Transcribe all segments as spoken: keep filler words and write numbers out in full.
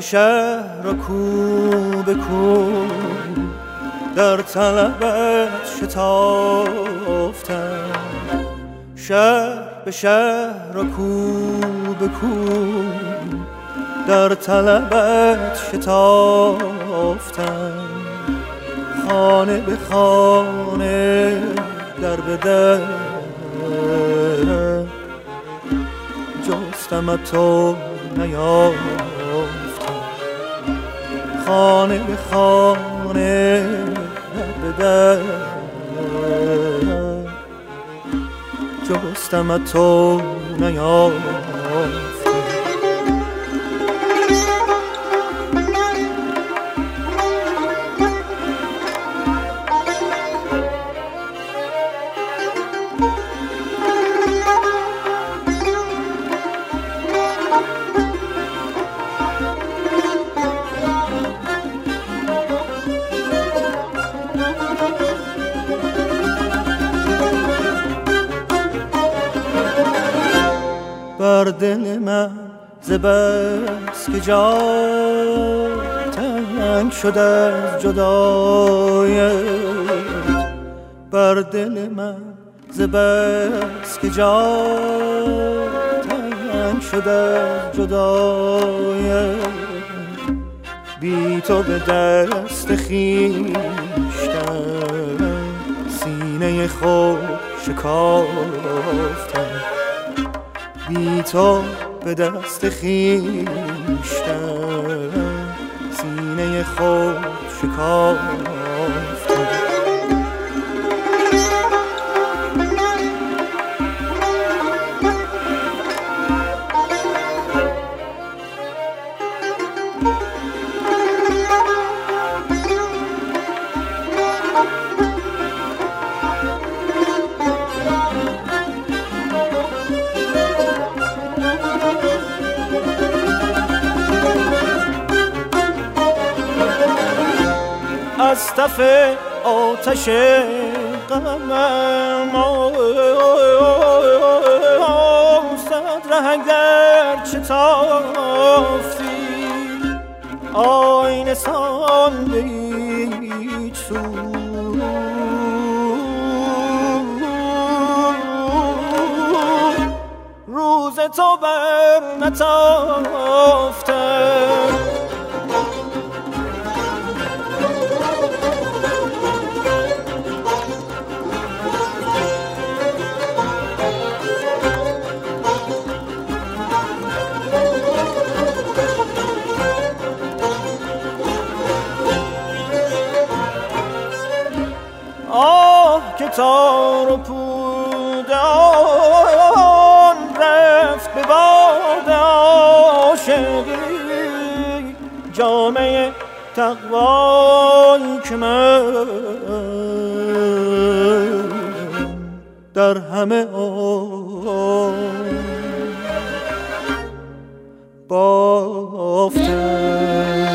شهر و کو به کو در طلبت شتافتم، شهر به شهر و کو به کو در طلبت شتافتم، خانه به خانه در به در جستم تو نیافتم، خانه به خانه در به در جستم تو نیافتم. بر دل من ز بس که جا تنگ شده از جدایت، بر دل من ز بس که جا تنگ شده از جدایت، بی تو به دست خویشتن سینه خود شکافتم، بی تو به دست خویشتن سینه خود شکافتم. از تف آتش غمم صد ره اگر چه تافتی، آینه سان به هیچ سو، روز تو بر نتافتم، که تار و پود آن رفت به باد عاشقی، جامعه تقوایی که من در همه آن بافتم.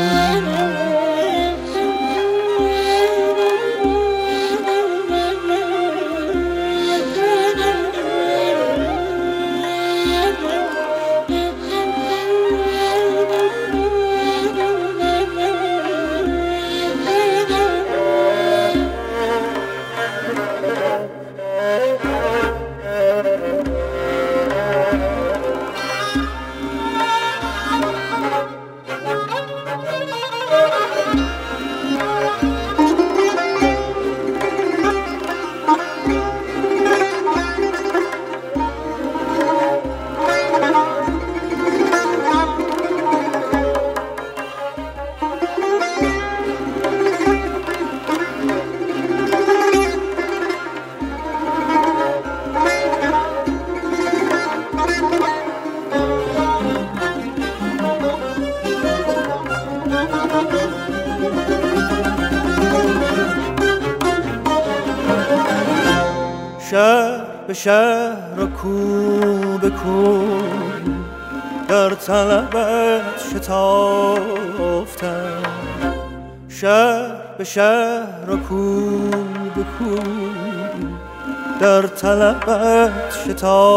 شهر به شهر و کو به کو در طلبت شتافتم، شهر به شهر و کو به کو در طلبت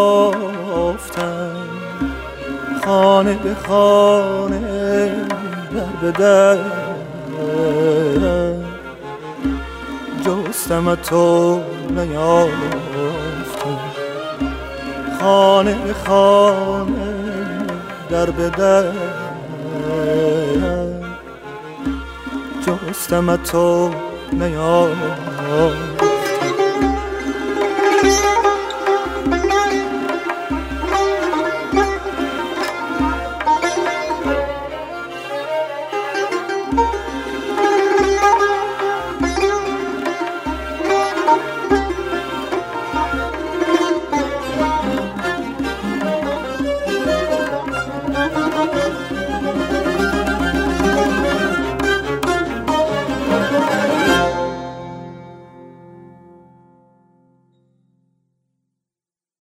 شتافتم، خانه به خانه در به در جستم تو نیافتم، خانه به خانه در به در جستم تو نیافتم.